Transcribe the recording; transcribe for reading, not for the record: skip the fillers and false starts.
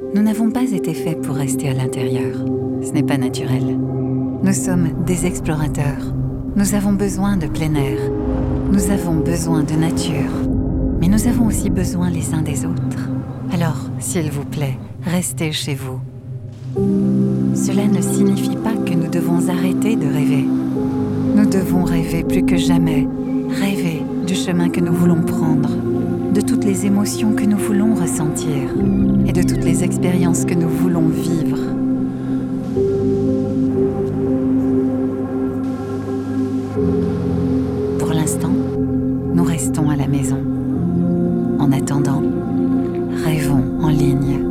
Nous n'avons pas été faits pour rester à l'intérieur. Ce n'est pas naturel. Nous sommes des explorateurs. Nous avons besoin de plein air. Nous avons besoin de nature. Mais nous avons aussi besoin les uns des autres. Alors, s'il vous plaît, restez chez vous. Cela ne signifie pas que nous devons arrêter de rêver. Nous devons rêver plus que jamais. Rêver du chemin que nous voulons prendre, de toutes les émotions que nous voulons ressentir et de toutes les expériences que nous voulons vivre. Pour l'instant, nous restons à la maison. En attendant, rêvons en ligne.